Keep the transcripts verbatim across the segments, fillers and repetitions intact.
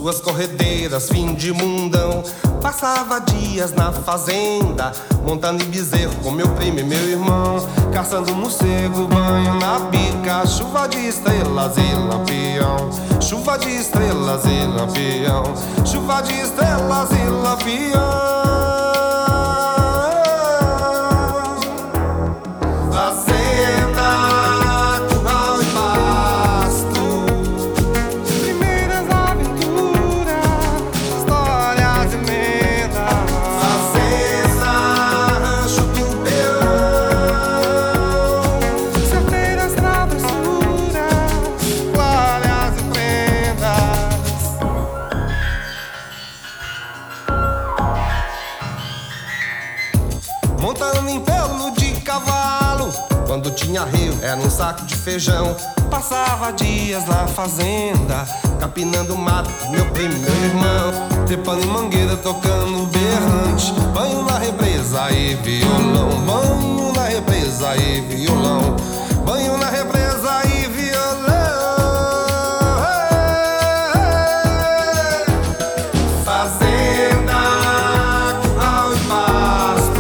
suas corredeiras, fim de mundão. Passava dias na fazenda, montando em bezerro com meu primo e meu irmão. Caçando morcego, banho na bica, chuva de estrelas e lampião. Chuva de estrelas e lampião. Chuva de estrelas e lampião. Montando em pelo de cavalo, quando tinha rio era um saco de feijão. Passava dias na fazenda, capinando mato, meu primo e meu irmão. Trepando em mangueira, tocando berrante. Banho na represa e violão. Banho na represa e violão. Banho na represa e violão. Fazenda, curral e pasto.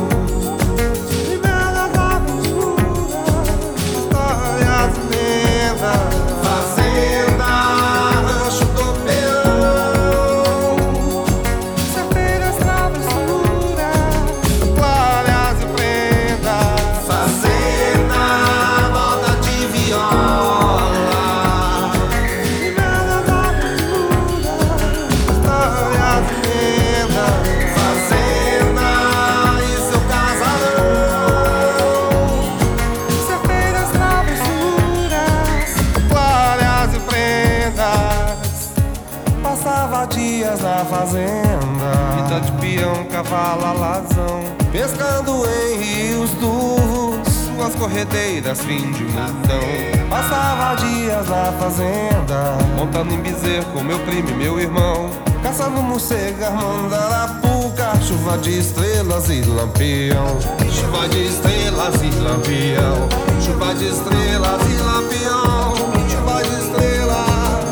Passava dias na fazenda, vida de peão, cavalo, alazão. Pescando em rios turvos, suas corredeiras, fim de mundão. Passava dias na fazenda, montando em bezerro com meu primo e meu irmão. Caçando morcego, armando arapuca. Chuva de estrelas e lampião. Chuva de estrelas e lampião. Chuva de estrelas e lampião. Chuva de estrelas.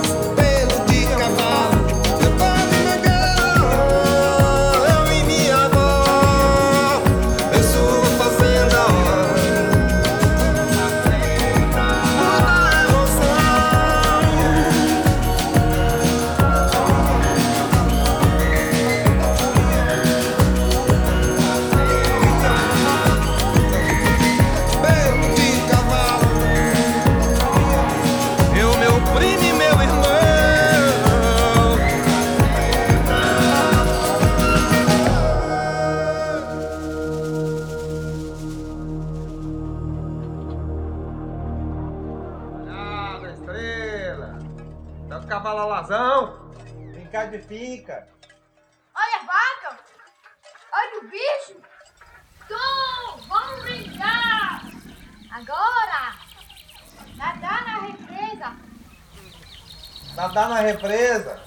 Dá o cavalo alazão, brincar de finca. Olha a vaca, olha o bicho. Tu, vamos brincar. Agora, nadar na represa. Nadar na represa?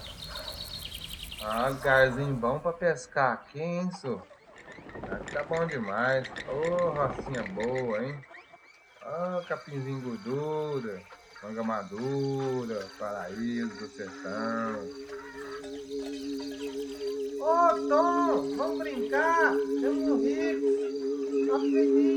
Ah, lugarzinho bom pra pescar aqui, hein, isso? Aqui tá bom demais. Ô, oh, rocinha boa, hein? Ó, oh, capinzinho gordura. Manga madura, paraíso do sertão. Ô, Tom, vamos brincar. Chama o Rico. Tá feliz.